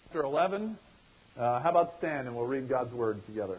Chapter 11. How about stand and we'll read God's Word together.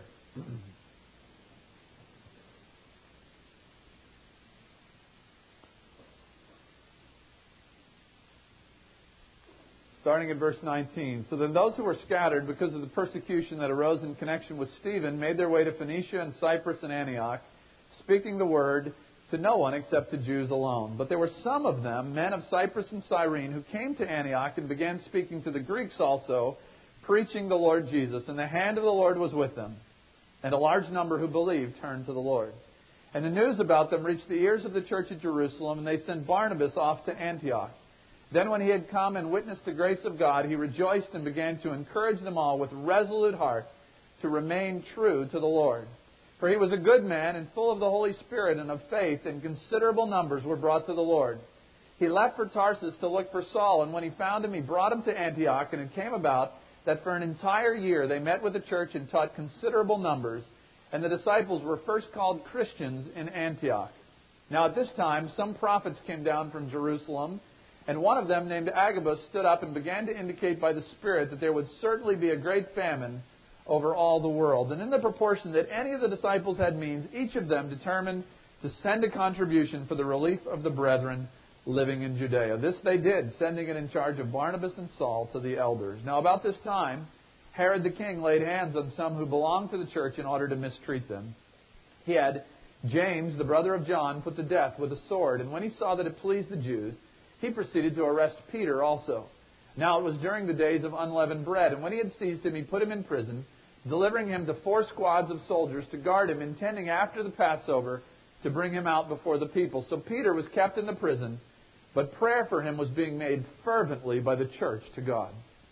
Starting at verse 19. So then those who were scattered because of the persecution that arose in connection with Stephen made their way to Phoenicia and Cyprus and Antioch, speaking the word to no one except to Jews alone. But there were some of them, men of Cyprus and Cyrene, who came to Antioch and began speaking to the Greeks also, preaching the Lord Jesus. And the hand of the Lord was with them. And a large number who believed turned to the Lord. And the news about them reached the ears of the church at Jerusalem, and they sent Barnabas off to Antioch. Then when he had come and witnessed the grace of God, he rejoiced and began to encourage them all with resolute heart to remain true to the Lord. For he was a good man and full of the Holy Spirit and of faith, and considerable numbers were brought to the Lord. He left for Tarsus to look for Saul, and when he found him, he brought him to Antioch. And it came about that for an entire year they met with the church and taught considerable numbers, and the disciples were first called Christians in Antioch. Now at this time some prophets came down from Jerusalem, and one of them, named Agabus, stood up and began to indicate by the Spirit that there would certainly be a great famine over all the world. And in the proportion that any of the disciples had means, each of them determined to send a contribution for the relief of the brethren living in Judea. This they did, sending it in charge of Barnabas and Saul to the elders. Now about this time, Herod the king laid hands on some who belonged to the church in order to mistreat them. He had James, the brother of John, put to death with a sword, and when he saw that it pleased the Jews, he proceeded to arrest Peter also. Now it was during the days of unleavened bread, and when he had seized him, he put him in prison, delivering him to 4 squads of soldiers to guard him, intending after the Passover to bring him out before the people. So Peter was kept in the prison, but prayer for him was being made fervently by the church to God.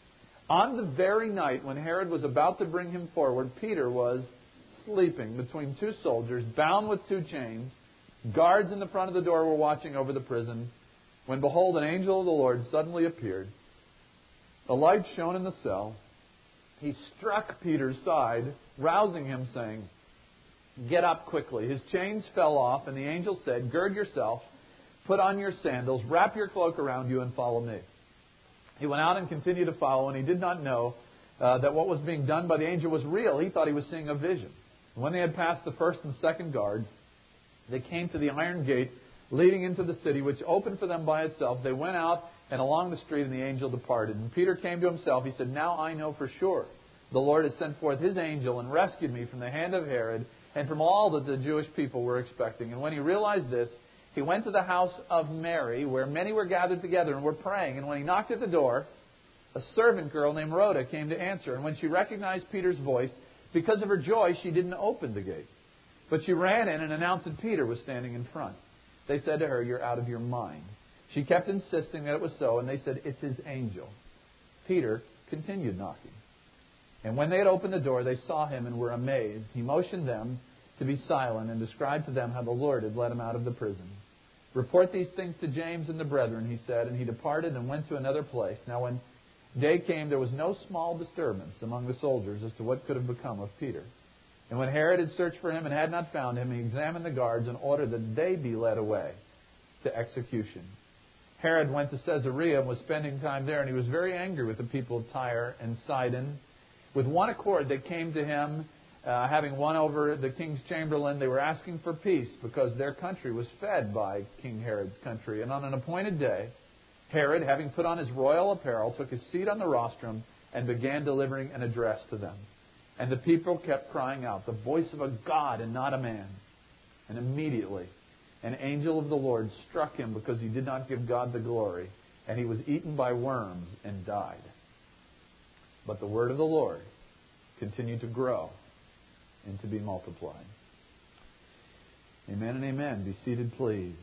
On the very night when Herod was about to bring him forward, Peter was sleeping between 2 soldiers, bound with 2 chains. Guards in the front of the door were watching over the prison, when behold, an angel of the Lord suddenly appeared. A light shone in the cell. He struck Peter's side, rousing him, saying, "Get up quickly." His chains fell off, and the angel said, "Gird yourself, put on your sandals, wrap your cloak around you, and follow me." He went out and continued to follow, and he did not know that what was being done by the angel was real. He thought he was seeing a vision. When they had passed the first and second guard, they came to the iron gate leading into the city, which opened for them by itself. They went out and along the street, and the angel departed. And Peter came to himself. He said, "Now I know for sure the Lord has sent forth His angel and rescued me from the hand of Herod and from all that the Jewish people were expecting." And when he realized this, he went to the house of Mary, where many were gathered together and were praying. And when he knocked at the door, a servant girl named Rhoda came to answer. And when she recognized Peter's voice, because of her joy, she didn't open the gate. But she ran in and announced that Peter was standing in front. They said to her, "You're out of your mind." She kept insisting that it was so, and they said, "It's his angel." Peter continued knocking. And when they had opened the door, they saw him and were amazed. He motioned them to be silent and described to them how the Lord had led him out of the prison. "Report these things to James and the brethren," he said, and he departed and went to another place. Now when day came, there was no small disturbance among the soldiers as to what could have become of Peter. And when Herod had searched for him and had not found him, he examined the guards and ordered that they be led away to execution. Herod went to Caesarea and was spending time there, and he was very angry with the people of Tyre and Sidon. With one accord they came to him, having won over the king's chamberlain. They were asking for peace because their country was fed by King Herod's country. And on an appointed day, Herod, having put on his royal apparel, took his seat on the rostrum and began delivering an address to them. And the people kept crying out, "The voice of a God and not a man." And immediately an angel of the Lord struck him because he did not give God the glory, and he was eaten by worms and died. But the word of the Lord continued to grow and to be multiplied. Amen and amen. Be seated, please.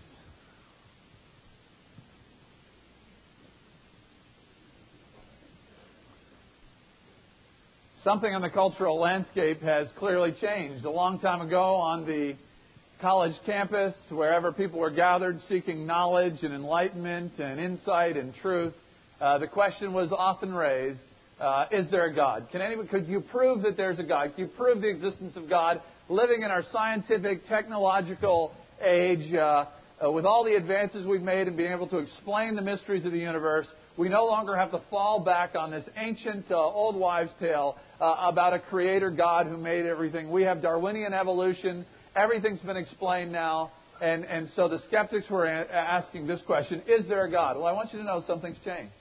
Something on the cultural landscape has clearly changed. A long time ago on the college campus, wherever people were gathered seeking knowledge and enlightenment and insight and truth, the question was often raised, is there a God? Could you prove that there's a God? Can you prove the existence of God? Living in our scientific, technological age, with all the advances we've made in being able to explain the mysteries of the universe, We no longer have to fall back on this ancient old wives' tale about a creator God who made everything. We have Darwinian evolution. Everything's been explained now. And so the skeptics were asking this question, is there a God? Well, I want you to know something's changed.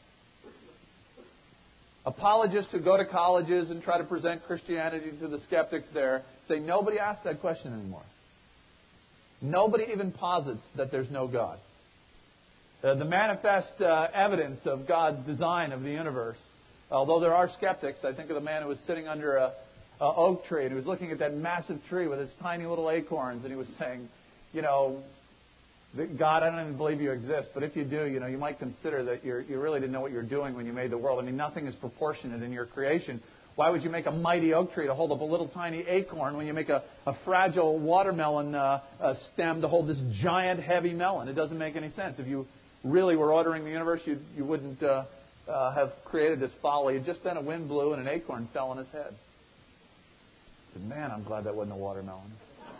Apologists who go to colleges and try to present Christianity to the skeptics there say nobody asks that question anymore. Nobody even posits that there's no God. The manifest evidence of God's design of the universe, although there are skeptics, I think of the man who was sitting under an oak tree and he was looking at that massive tree with its tiny little acorns and he was saying, you know, God, I don't even believe you exist, but if you do, you know, you might consider that you really didn't know what you're doing when you made the world. I mean, nothing is proportionate in your creation. Why would you make a mighty oak tree to hold up a little tiny acorn when you make a fragile watermelon stem to hold this giant heavy melon? It doesn't make any sense. If you really were ordering the universe, you wouldn't have created this folly. Just then a wind blew and an acorn fell on his head. I said, man, I'm glad that wasn't a watermelon.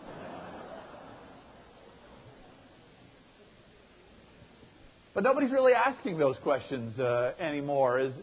But nobody's really asking those questions anymore. Is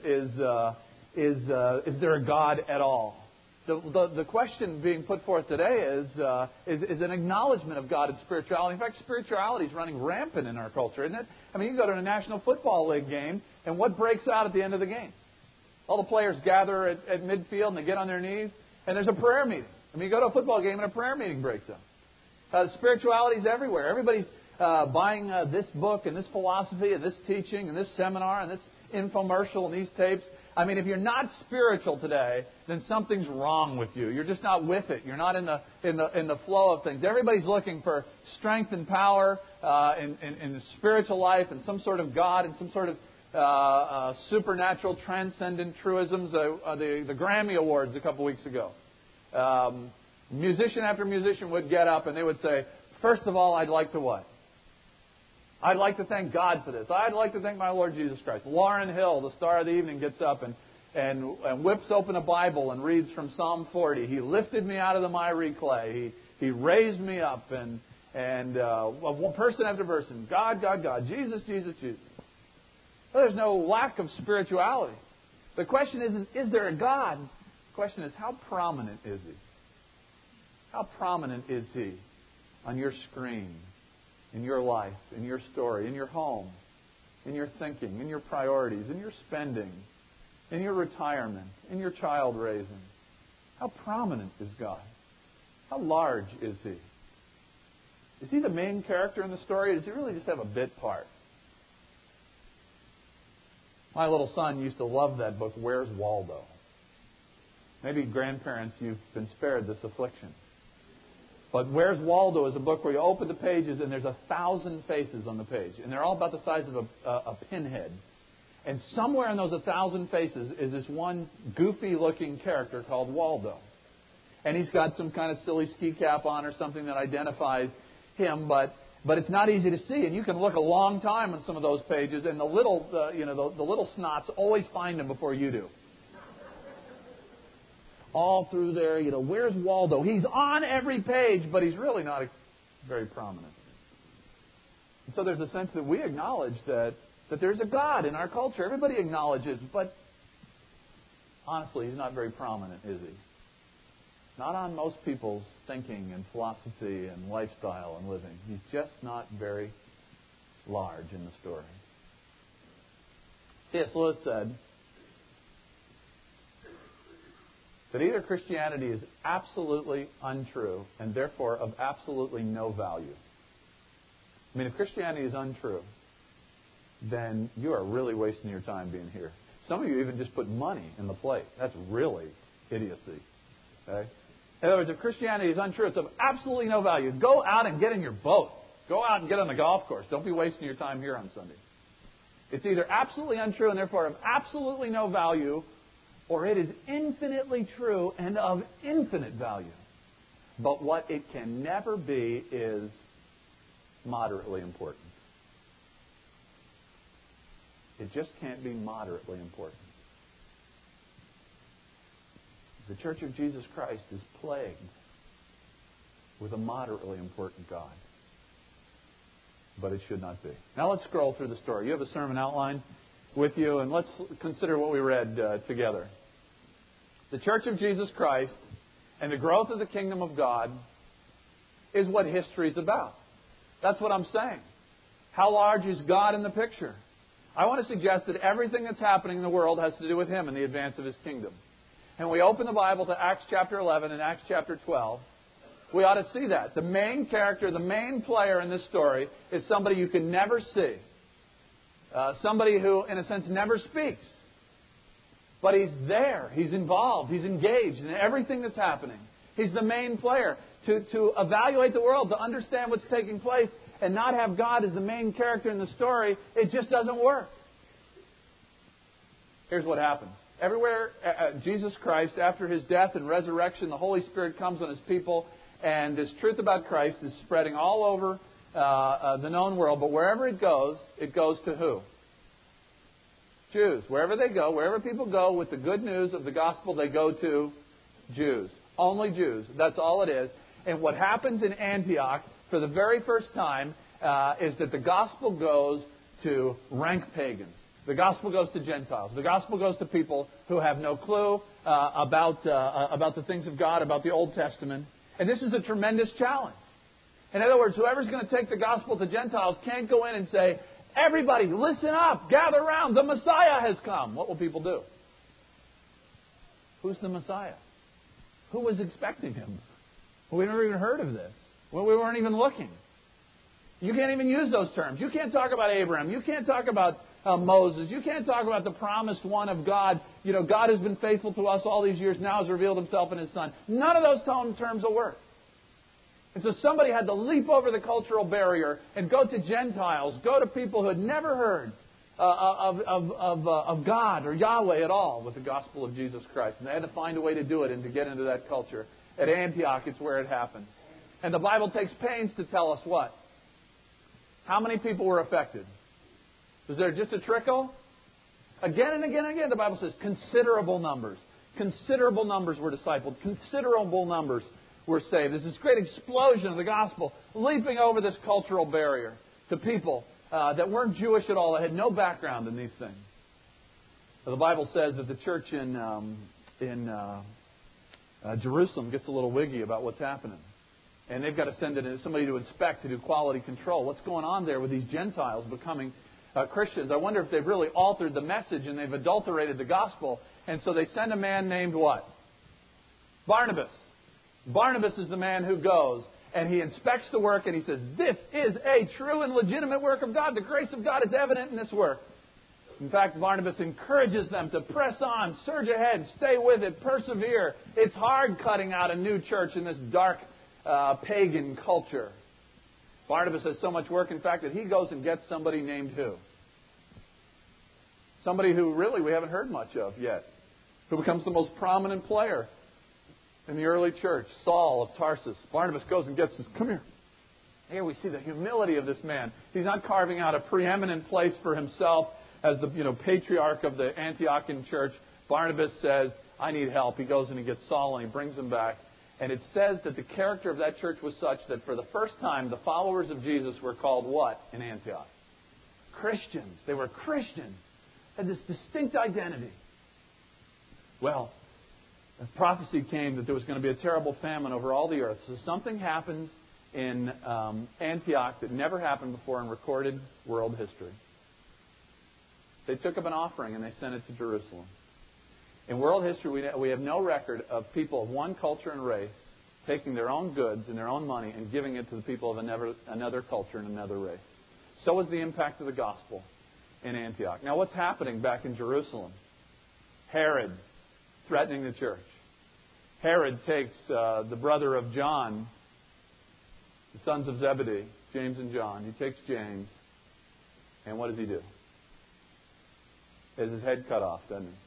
there a God at all? The question being put forth today is an acknowledgement of God and spirituality. In fact, spirituality is running rampant in our culture, isn't it? I mean, you go to a National Football League game, and what breaks out at the end of the game? All the players gather at midfield, and they get on their knees, and there's a prayer meeting. I mean, you go to a football game, and a prayer meeting breaks out. Spirituality is everywhere. Everybody's buying this book and this philosophy and this teaching and this seminar and this infomercial and these tapes. I mean, if you're not spiritual today, then something's wrong with you. You're just not with it. You're not in the flow of things. Everybody's looking for strength and power in the spiritual life and some sort of God and some sort of supernatural transcendent truisms. The Grammy Awards a couple weeks ago. Musician after musician would get up and they would say, first of all, I'd like to what? I'd like to thank God for this. I'd like to thank my Lord Jesus Christ. Lauryn Hill, the star of the evening, gets up and whips open a Bible and reads from Psalm 40. He lifted me out of the miry clay. He raised me up. And one person after person, God, God, God, Jesus, Jesus, Jesus. Well, there's no lack of spirituality. The question isn't, is there a God? The question is, how prominent is He? How prominent is He on your screen? In your life, in your story, in your home, in your thinking, in your priorities, in your spending, in your retirement, in your child raising. How prominent is God? How large is He? Is He the main character in the story, or does He really just have a bit part? My little son used to love that book, Where's Waldo? Maybe grandparents, you've been spared this affliction. But Where's Waldo is a book where you open the pages and there's 1,000 faces on the page. And they're all about the size of a pinhead. And somewhere in those 1,000 faces is this one goofy-looking character called Waldo. And he's got some kind of silly ski cap on or something that identifies him, but it's not easy to see. And you can look a long time on some of those pages, and the little snots always find him before you do. All through there, where's Waldo? He's on every page, but he's really not very prominent. And so there's a sense that we acknowledge that there's a God in our culture. Everybody acknowledges, but honestly, He's not very prominent, is He? Not on most people's thinking and philosophy and lifestyle and living. He's just not very large in the story. C.S. Lewis said that either Christianity is absolutely untrue and therefore of absolutely no value. I mean, if Christianity is untrue, then you are really wasting your time being here. Some of you even just put money in the plate. That's really idiocy. Okay? In other words, if Christianity is untrue, it's of absolutely no value. Go out and get in your boat. Go out and get on the golf course. Don't be wasting your time here on Sunday. It's either absolutely untrue and therefore of absolutely no value, or it is infinitely true and of infinite value. But what it can never be is moderately important. It just can't be moderately important. The Church of Jesus Christ is plagued with a moderately important God. But it should not be. Now let's scroll through the story. You have a sermon outline. with you, and let's consider what we read together. The Church of Jesus Christ and the growth of the kingdom of God is what history is about. That's what I'm saying. How large is God in the picture? I want to suggest that everything that's happening in the world has to do with Him and the advance of His kingdom. And we open the Bible to Acts chapter 11 and Acts chapter 12. We ought to see that. The main character, the main player in this story is somebody you can never see. Somebody who, in a sense, never speaks. But he's there. He's involved. He's engaged in everything that's happening. He's the main player. To evaluate the world, to understand what's taking place, and not have God as the main character in the story, it just doesn't work. Here's what happens. Everywhere, Jesus Christ, after His death and resurrection, the Holy Spirit comes on His people, and this truth about Christ is spreading all over the known world. But wherever it goes to who? Jews. Wherever they go, wherever people go with the good news of the gospel, they go to Jews. Only Jews. That's all it is. And what happens in Antioch for the very first time is that the gospel goes to rank pagans. The gospel goes to Gentiles. The gospel goes to people who have no clue about the things of God, about the Old Testament. And this is a tremendous challenge. In other words, whoever's going to take the gospel to Gentiles can't go in and say, everybody, listen up, gather around, the Messiah has come. What will people do? Who's the Messiah? Who was expecting Him? Well, we never even heard of this. Well, we weren't even looking. You can't even use those terms. You can't talk about Abraham. You can't talk about Moses. You can't talk about the promised one of God. You know, God has been faithful to us all these years, now has revealed Himself in His Son. None of those terms will work. And so somebody had to leap over the cultural barrier and go to Gentiles, go to people who had never heard of God or Yahweh at all with the gospel of Jesus Christ. And they had to find a way to do it and to get into that culture. At Antioch, it's where it happened. And the Bible takes pains to tell us what? How many people were affected? Was there just a trickle? Again and again and again, the Bible says considerable numbers. Considerable numbers were discipled. Considerable numbers were saved. There's this great explosion of the gospel leaping over this cultural barrier to people that weren't Jewish at all, that had no background in these things. Now, the Bible says that the church in Jerusalem gets a little wiggy about what's happening. And they've got to send somebody to inspect, to do quality control. What's going on there with these Gentiles becoming Christians? I wonder if they've really altered the message and they've adulterated the gospel. And so they send a man named what? Barnabas. Barnabas is the man who goes and he inspects the work and he says, this is a true and legitimate work of God. The grace of God is evident in this work. In fact, Barnabas encourages them to press on, surge ahead, stay with it, persevere. It's hard cutting out a new church in this dark pagan culture. Barnabas has so much work, in fact, that he goes and gets somebody named who? Somebody who really we haven't heard much of yet, who becomes the most prominent player in the early church, Saul of Tarsus. Barnabas goes and gets this. Come here. Here we see the humility of this man. He's not carving out a preeminent place for himself as the patriarch of the Antiochian church. Barnabas says, I need help. He goes and he gets Saul and he brings him back. And it says that the character of that church was such that for the first time, the followers of Jesus were called what in Antioch? Christians. They were Christians. Had this distinct identity. Well, a prophecy came that there was going to be a terrible famine over all the earth. So something happens in Antioch that never happened before in recorded world history. They took up an offering and they sent it to Jerusalem. In world history, we have no record of people of one culture and race taking their own goods and their own money and giving it to the people of another culture and another race. So was the impact of the gospel in Antioch. Now, what's happening back in Jerusalem? Herod threatening the church. Herod takes the brother of John, the sons of Zebedee, James and John. He takes James, and what does he do? He has his head cut off, doesn't he?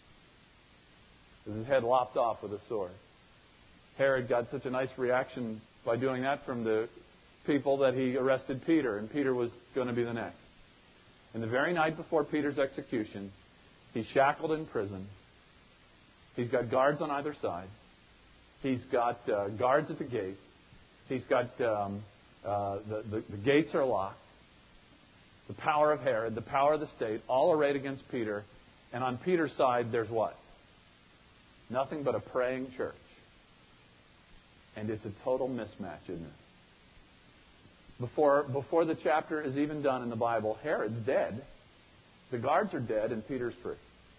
His head lopped off with a sword. Herod got such a nice reaction by doing that from the people that he arrested Peter, and Peter was going to be the next. And the very night before Peter's execution, he's shackled in prison. He's got guards on either side. He's got guards at the gate. He's got the gates are locked. The power of Herod, the power of the state, all arrayed against Peter. And on Peter's side, there's what? Nothing but a praying church. And it's a total mismatch, isn't it? Before the chapter is even done in the Bible, Herod's dead. The guards are dead, and Peter's free.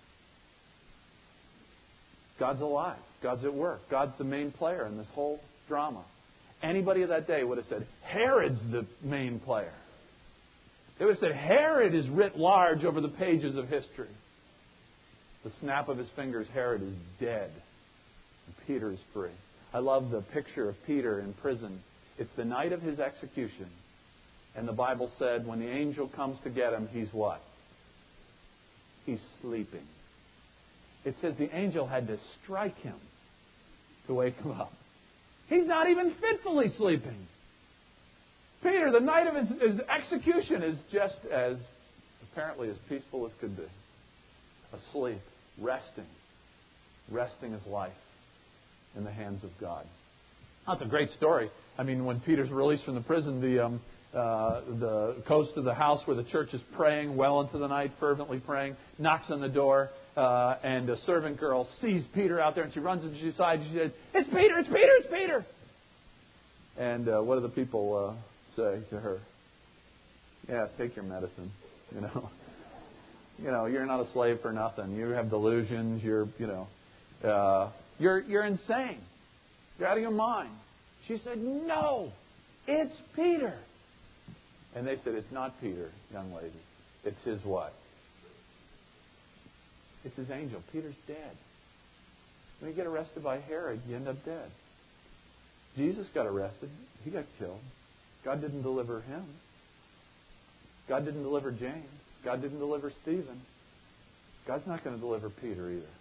God's alive. God's at work. God's the main player in this whole drama. Anybody of that day would have said, Herod's the main player. They would have said, Herod is writ large over the pages of history. The snap of his fingers, Herod is dead. And Peter is free. I love the picture of Peter in prison. It's the night of his execution. And the Bible said when the angel comes to get him, he's what? He's sleeping. It says the angel had to strike him to wake him up. He's not even fitfully sleeping. Peter, the night of his execution, is just as, apparently, as peaceful as could be. Asleep, resting his life in the hands of God. That's a great story. I mean, when Peter's released from the prison, goes to the house where the church is praying well into the night, fervently praying, knocks on the door, and a servant girl sees Peter out there, and she runs into his side, and she says, "It's Peter! It's Peter! It's Peter!" And what do the people say to her? Yeah, take your medicine. You're not a slave for nothing. You have delusions. You're insane. You're out of your mind. She said, "No, it's Peter." And they said, "It's not Peter, young lady. It's his what? It's his angel. Peter's dead." When you get arrested by Herod, you end up dead. Jesus got arrested. He got killed. God didn't deliver him. God didn't deliver James. God didn't deliver Stephen. God's not going to deliver Peter either.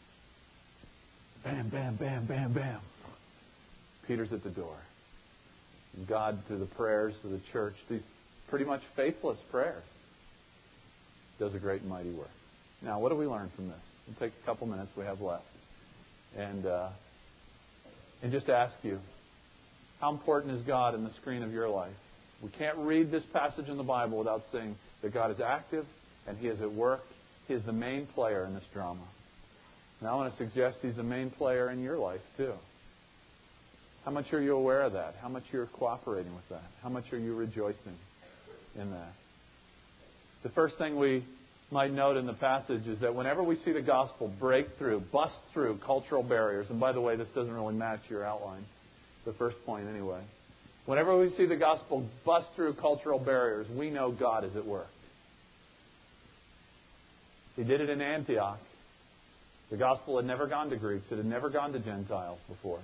Bam, bam, bam, bam, bam. Peter's at the door. And God, through the prayers of the church, these pretty much faithless prayers, does a great and mighty work. Now, what do we learn from this? We'll take a couple minutes we have left. And just ask you, how important is God in the screen of your life? We can't read this passage in the Bible without saying that God is active and He is at work. He is the main player in this drama. Now, I want to suggest He's the main player in your life, too. How much are you aware of that? How much you're cooperating with that? How much are you rejoicing in that? The first thing we might note in the passage is that whenever we see the gospel break through, bust through cultural barriers, and by the way, this doesn't really match your outline, the first point anyway. Whenever we see the gospel bust through cultural barriers, we know God is at work. He did it in Antioch. The gospel had never gone to Greeks. It had never gone to Gentiles before.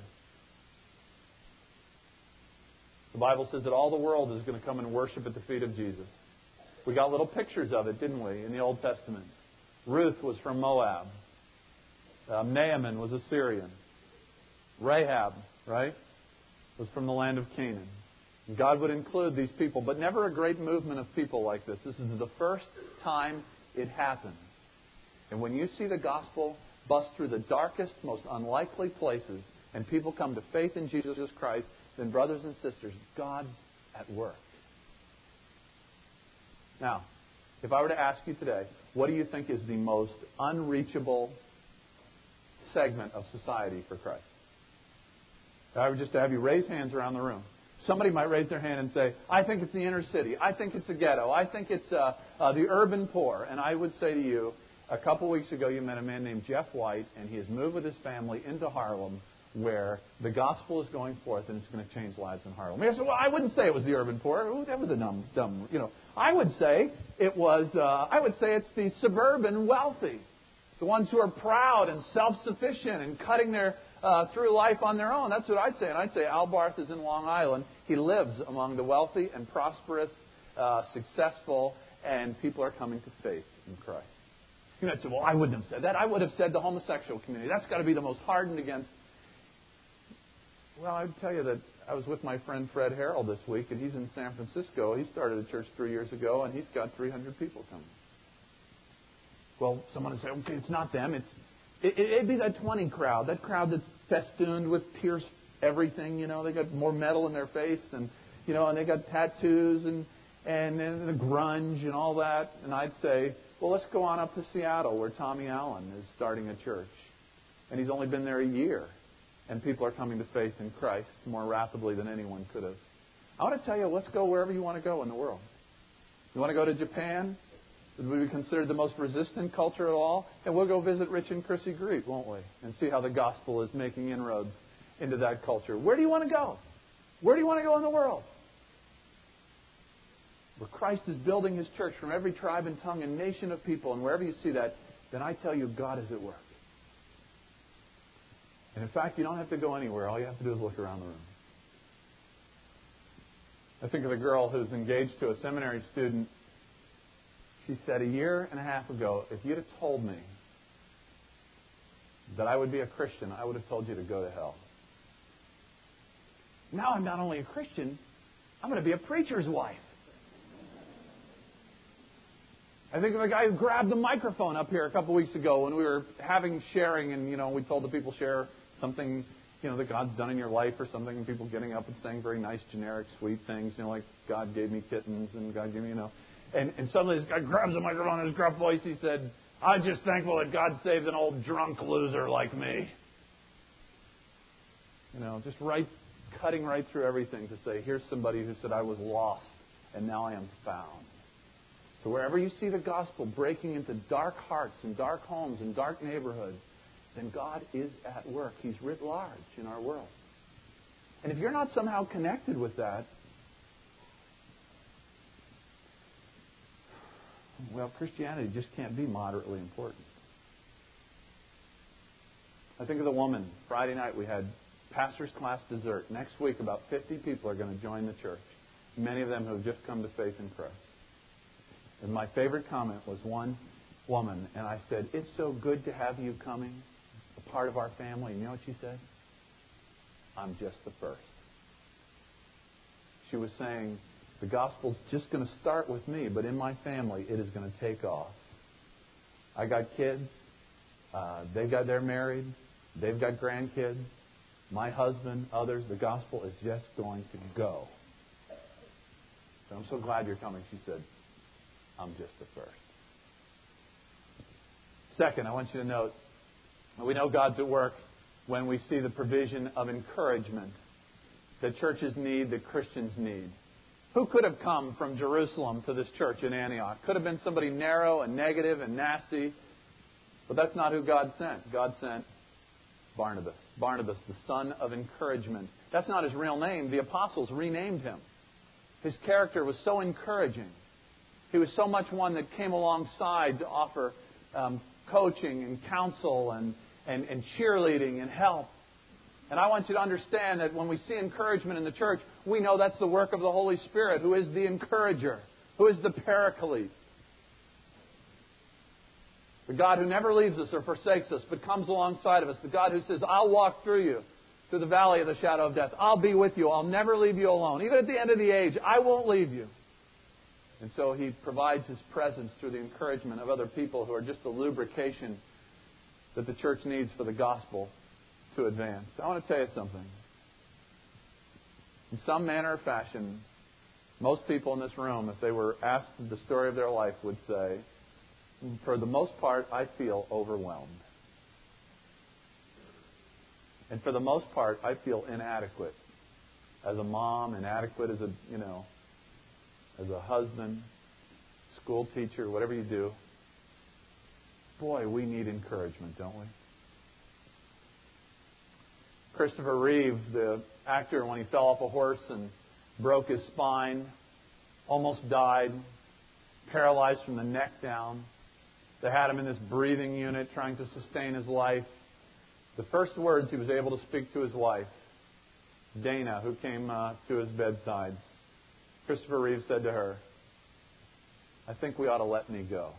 The Bible says that all the world is going to come and worship at the feet of Jesus. We got little pictures of it, didn't we, in the Old Testament? Ruth was from Moab. Naaman was a Syrian. Rahab, right, was from the land of Canaan. And God would include these people, but never a great movement of people like this. This is the first time it happens. And when you see the gospel bust through the darkest, most unlikely places, and people come to faith in Jesus Christ, then, brothers and sisters, God's at work. Now, if I were to ask you today, what do you think is the most unreachable segment of society for Christ? If I were just to have you raise hands around the room, somebody might raise their hand and say, "I think it's the inner city. I think it's the ghetto. I think it's the urban poor." And I would say to you, a couple weeks ago you met a man named Jeff White, and he has moved with his family into Harlem, where the gospel is going forth and it's going to change lives in Harlem. I said, "Well, I wouldn't say it was the urban poor. Ooh, that was a dumb. I would say it was. I would say it's the suburban wealthy, the ones who are proud and self-sufficient and cutting their through life on their own. That's what I'd say. And I'd say Al Barth is in Long Island. He lives among the wealthy and prosperous, successful, and people are coming to faith in Christ. You might say, "Well, I wouldn't have said that. I would have said the homosexual community. That's got to be the most hardened against." Well, I would tell you that I was with my friend Fred Harrell this week, and he's in San Francisco. He started a church 3 years ago, and he's got 300 people coming. Well, someone would say, "Okay, it's not them. It'd be that 20 crowd, that crowd that's festooned with pierced everything. They got more metal in their face, and and they got tattoos, and and the grunge and all that. And I'd say, well, let's go on up to Seattle where Tommy Allen is starting a church. And he's only been there a year. And people are coming to faith in Christ more rapidly than anyone could have. I want to tell you, let's go wherever you want to go in the world. You want to go to Japan? Would we be considered the most resistant culture of all? And we'll go visit Rich and Chrissy Greet, won't we? And see how the gospel is making inroads into that culture. Where do you want to go? Where do you want to go in the world? Where Christ is building His church from every tribe and tongue and nation of people. And wherever you see that, then I tell you, God is at work. And in fact, you don't have to go anywhere. All you have to do is look around the room. I think of a girl who's engaged to a seminary student. She said, a year and a half ago, if you'd have told me that I would be a Christian, I would have told you to go to hell. Now I'm not only a Christian, I'm going to be a preacher's wife. I think of a guy who grabbed the microphone up here a couple weeks ago when we were having sharing, and we told the people share something that God's done in your life or something, and people getting up and saying very nice, generic, sweet things, like God gave me kittens and God gave me, And suddenly this guy grabs the microphone in his gruff voice. He said, I'm just thankful that God saved an old drunk loser like me. Just cutting right through everything to say, here's somebody who said I was lost and now I am found. So wherever you see the gospel breaking into dark hearts and dark homes and dark neighborhoods, then God is at work. He's writ large in our world. And if you're not somehow connected with that, well, Christianity just can't be moderately important. I think of the woman. Friday night we had pastor's class dessert. Next week about 50 people are going to join the church. Many of them who have just come to faith in Christ. And my favorite comment was one woman, and I said, it's so good to have you coming, a part of our family. And you know what she said? I'm just the first. She was saying, the gospel's just going to start with me, but in my family, it is going to take off. I got kids. They're married. They've got grandkids. My husband, others. The gospel is just going to go. So I'm so glad you're coming, she said. I'm just the first. Second, I want you to note that we know God's at work when we see the provision of encouragement that churches need, that Christians need. Who could have come from Jerusalem to this church in Antioch? Could have been somebody narrow and negative and nasty. But that's not who God sent. God sent Barnabas. Barnabas, the son of encouragement. That's not his real name. The apostles renamed him. His character was so encouraging. He was so much one that came alongside to offer coaching and counsel and cheerleading and help. And I want you to understand that when we see encouragement in the church, we know that's the work of the Holy Spirit, who is the encourager, who is the paraclete. The God who never leaves us or forsakes us, but comes alongside of us. The God who says, I'll walk through you, through the valley of the shadow of death. I'll be with you. I'll never leave you alone. Even at the end of the age, I won't leave you. And so He provides His presence through the encouragement of other people who are just the lubrication that the church needs for the gospel to advance. I want to tell you something. In some manner or fashion, most people in this room, if they were asked the story of their life, would say, for the most part, I feel overwhelmed. And for the most part, I feel inadequate. As a mom, inadequate as as a husband, school teacher, whatever you do. Boy, we need encouragement, don't we? Christopher Reeve, the actor, when he fell off a horse and broke his spine, almost died, paralyzed from the neck down. They had him in this breathing unit trying to sustain his life. The first words he was able to speak to his wife, Dana, who came to his bedside, Christopher Reeve said to her, I think we ought to let me go.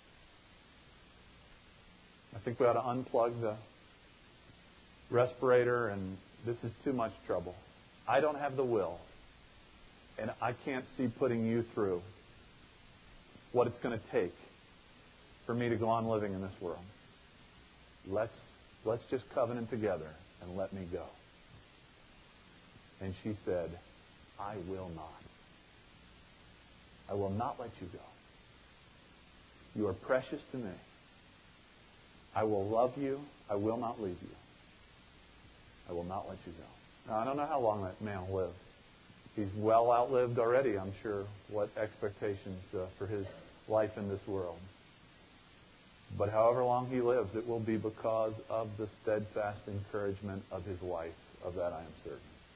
I think we ought to unplug the respirator, and this is too much trouble. I don't have the will, and I can't see putting you through what it's going to take for me to go on living in this world. Let's just covenant together and let me go. And she said, I will not. I will not let you go. You are precious to me. I will love you. I will not leave you. I will not let you go. Now, I don't know how long that man will live. He's well outlived already, I'm sure, what expectations for his life in this world. But however long he lives, it will be because of the steadfast encouragement of his wife. Of that I am certain.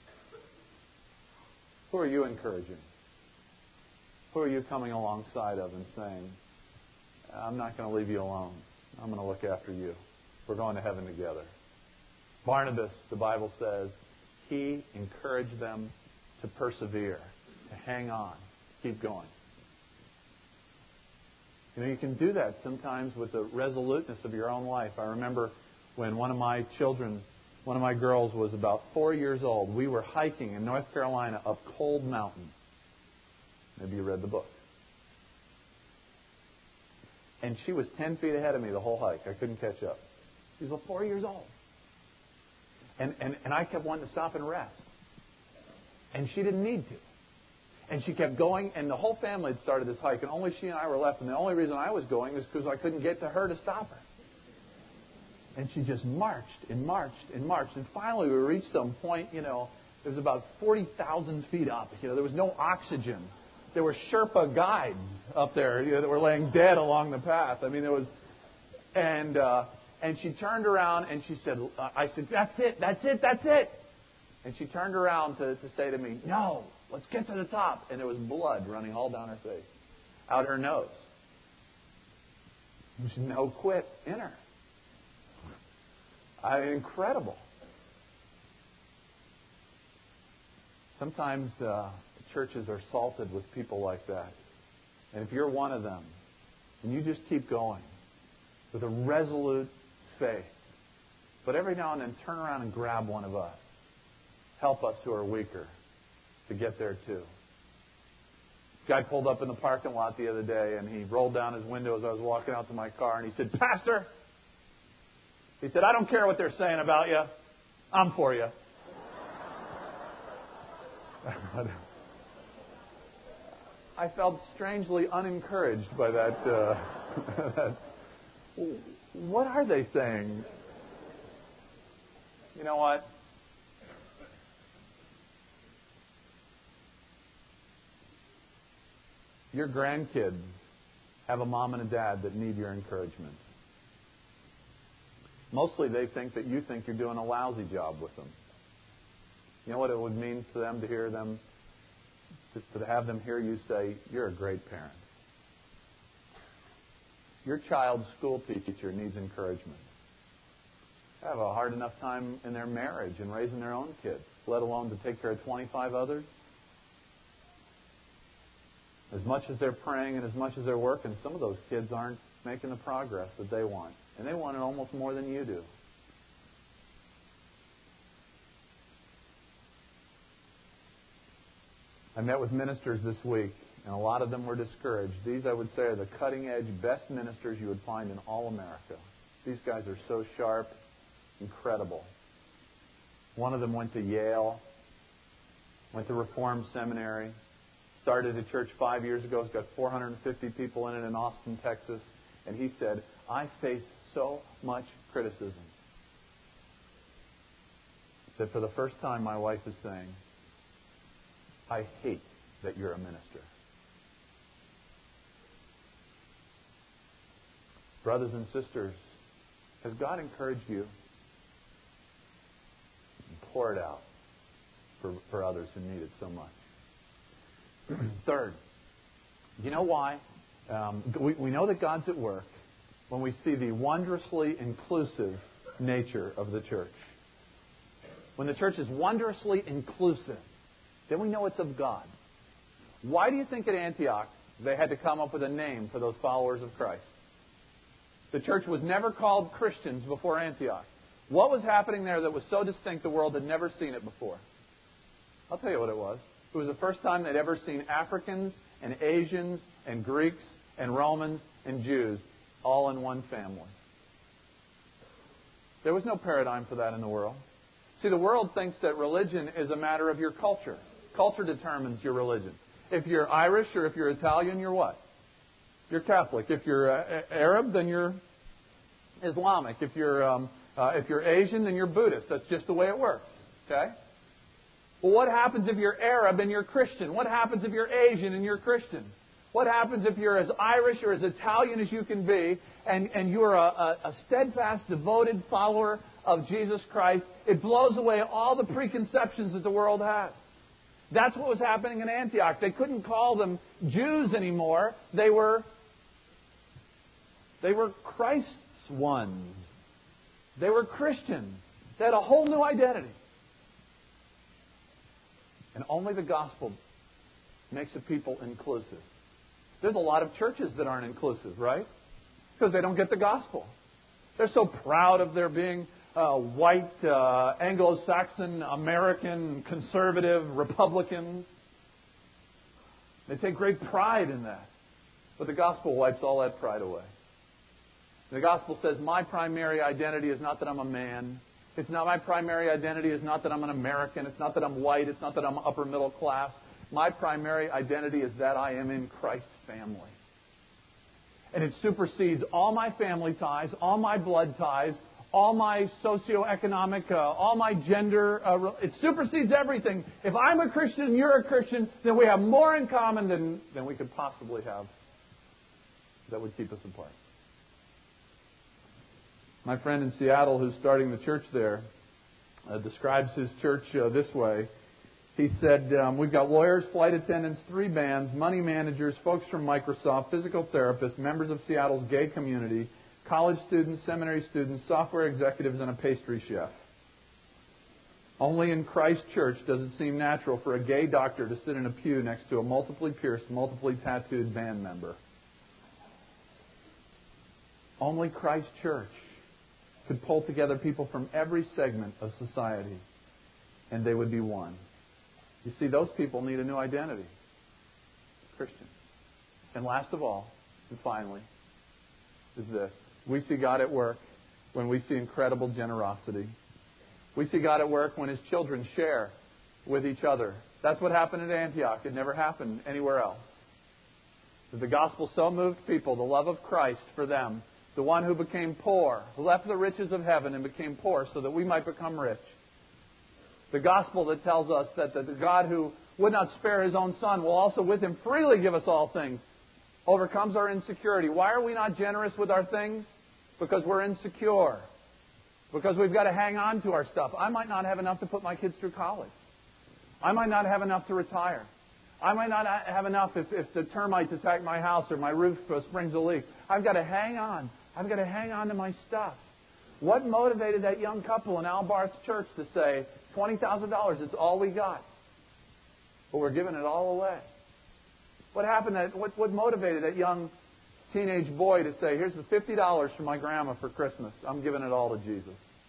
Who are you encouraging? Who are you coming alongside of and saying, I'm not going to leave you alone. I'm going to look after you. We're going to heaven together. Barnabas, the Bible says, he encouraged them to persevere, to hang on, keep going. You know, you can do that sometimes with the resoluteness of your own life. I remember when one of my girls was about 4 years old. We were hiking in North Carolina up Cold Mountain. Maybe you read the book. And she was 10 feet ahead of me the whole hike. I couldn't catch up. She was 4 years old. And I kept wanting to stop and rest. And she didn't need to. And she kept going, and the whole family had started this hike, and only she and I were left. And the only reason I was going was because I couldn't get to her to stop her. And she just marched and marched and marched. And finally we reached some point, it was about 40,000 feet up. There was no oxygen. There were Sherpa guides up there that were laying dead along the path. I mean, there was... And she turned around and she said, I said, that's it. And she turned around to say to me, no, let's get to the top. And there was blood running all down her face, out her nose. There's no quit in her. Incredible. Sometimes churches are salted with people like that. And if you're one of them, and you just keep going with a resolute faith, but every now and then turn around and grab one of us. Help us who are weaker to get there too. Guy pulled up in the parking lot the other day, and he rolled down his window as I was walking out to my car, and he said, Pastor, he said, I don't care what they're saying about you. I'm for you. I felt strangely unencouraged by that. What are they saying? You know what? Your grandkids have a mom and a dad that need your encouragement. Mostly they think that you think you're doing a lousy job with them. You know what it would mean for them to hear them, to have them hear you say, you're a great parent. Your child's school teacher needs encouragement. They have a hard enough time in their marriage and raising their own kids, let alone to take care of 25 others. As much as they're praying and as much as they're working, some of those kids aren't making the progress that they want. And they want it almost more than you do. I met with ministers this week, and a lot of them were discouraged. These, I would say, are the cutting-edge, best ministers you would find in all America. These guys are so sharp, incredible. One of them went to Yale, went to Reformed Seminary, started a church 5 years ago. It's got 450 people in it in Austin, Texas. And he said, I face so much criticism that for the first time my wife is saying, I hate that you're a minister. Brothers and sisters, has God encouraged you? Pour it out for others who need it so much. Third, you know why? We know that God's at work when we see the wondrously inclusive nature of the church. When the church is wondrously inclusive, then we know it's of God. Why do you think at Antioch they had to come up with a name for those followers of Christ? The church was never called Christians before Antioch. What was happening there that was so distinct the world had never seen it before? I'll tell you what it was. It was the first time they'd ever seen Africans and Asians and Greeks and Romans and Jews all in one family. There was no paradigm for that in the world. See, the world thinks that religion is a matter of your culture. Culture determines your religion. If you're Irish or if you're Italian, you're what? You're Catholic. If you're Arab, then you're Islamic. If you're Asian, then you're Buddhist. That's just the way it works. Okay? Well, what happens if you're Arab and you're Christian? What happens if you're Asian and you're Christian? What happens if you're as Irish or as Italian as you can be, and you're a steadfast, devoted follower of Jesus Christ? It blows away all the preconceptions that the world has. That's what was happening in Antioch. They couldn't call them Jews anymore. They were Christ's ones. They were Christians. They had a whole new identity. And only the gospel makes a people inclusive. There's a lot of churches that aren't inclusive, right? Because they don't get the gospel. They're so proud of their being white, Anglo-Saxon, American, conservative, Republicans. They take great pride in that. But the gospel wipes all that pride away. The gospel says, my primary identity is not that I'm a man. It's not my primary identity is not that I'm an American. It's not that I'm white. It's not that I'm upper middle class. My primary identity is that I am in Christ's family. And it supersedes all my family ties, all my blood ties, all my socioeconomic, all my gender. It supersedes everything. If I'm a Christian and you're a Christian, then we have more in common than we could possibly have that would keep us apart. My friend in Seattle who's starting the church there describes his church this way. He said, we've got lawyers, flight attendants, 3 bands, money managers, folks from Microsoft, physical therapists, members of Seattle's gay community, college students, seminary students, software executives, and a pastry chef. Only in Christ Church does it seem natural for a gay doctor to sit in a pew next to a multiply pierced, multiply tattooed band member. Only Christ Church could pull together people from every segment of society, and they would be one. You see, those people need a new identity. Christian. And last of all, and finally, is this. We see God at work when we see incredible generosity. We see God at work when His children share with each other. That's what happened at Antioch. It never happened anywhere else. The gospel so moved people, the love of Christ for them, the one who became poor, who left the riches of heaven and became poor so that we might become rich. The gospel that tells us that the God who would not spare His own Son will also with Him freely give us all things, overcomes our insecurity. Why are we not generous with our things? Because we're insecure. Because we've got to hang on to our stuff. I might not have enough to put my kids through college. I might not have enough to retire. I might not have enough if the termites attack my house or my roof springs a leak. I've got to hang on. I've got to hang on to my stuff. What motivated that young couple in Al Barth's church to say, $20,000, it's all we got? But we're giving it all away. What happened? What motivated that young teenage boy to say, here's the $50 from my grandma for Christmas. I'm giving it all to Jesus.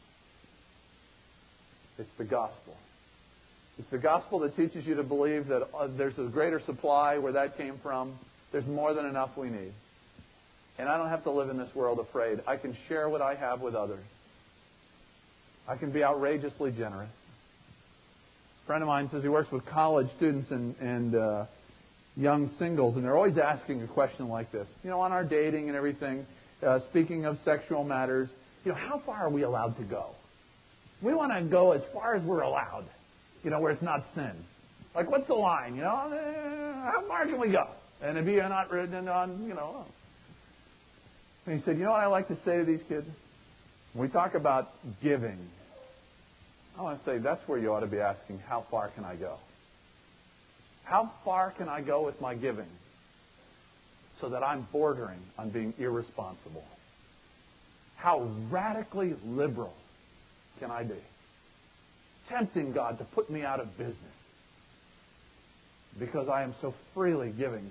It's the gospel. It's the gospel that teaches you to believe that there's a greater supply where that came from. There's more than enough we need. And I don't have to live in this world afraid. I can share what I have with others. I can be outrageously generous. A friend of mine says he works with college students and young singles, and they're always asking a question like this. You know, on our dating and everything, speaking of sexual matters, you know, how far are we allowed to go? We want to go as far as we're allowed, you know, where it's not sin. Like, what's the line, you know? How far can we go? And if you're not written on, you know. And he said, you know what I like to say to these kids? When we talk about giving, I want to say that's where you ought to be asking, how far can I go? How far can I go with my giving so that I'm bordering on being irresponsible? How radically liberal can I be? Tempting God to put me out of business because I am so freely giving.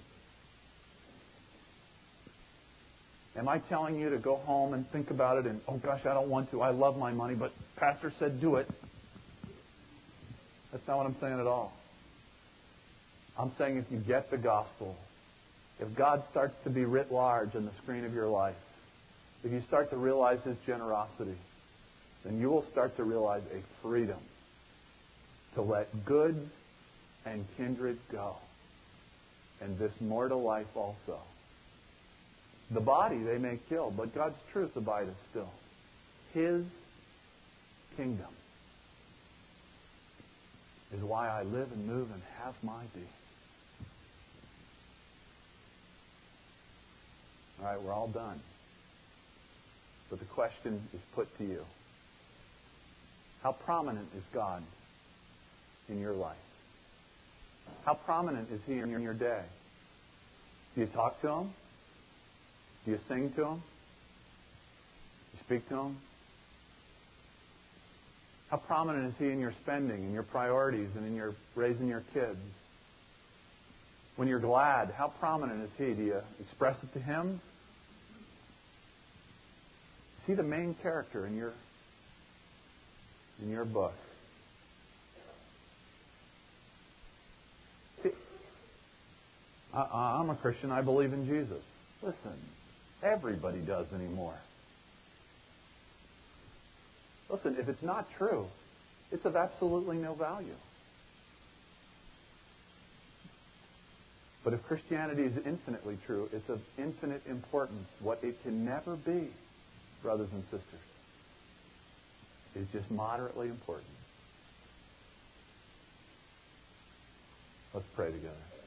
Am I telling you to go home and think about it and, oh gosh, I don't want to. I love my money, but Pastor said do it. That's not what I'm saying at all. I'm saying if you get the gospel, if God starts to be writ large on the screen of your life, if you start to realize His generosity, then you will start to realize a freedom to let goods and kindred go and this mortal life also. The body they may kill, but God's truth abideth still. His kingdom is why I live and move and have my being. All right, we're all done. But the question is put to you. How prominent is God in your life? How prominent is He in your day? Do you talk to Him? Do you sing to Him? Do you speak to Him? How prominent is He in your spending, in your priorities, and in your raising your kids? When you're glad, how prominent is He? Do you express it to Him? Is He the main character in your book? See, I'm a Christian. I believe in Jesus. Listen, everybody does anymore. Listen, if it's not true, it's of absolutely no value. But if Christianity is infinitely true, it's of infinite importance. What it can never be, brothers and sisters, is just moderately important. Let's pray together.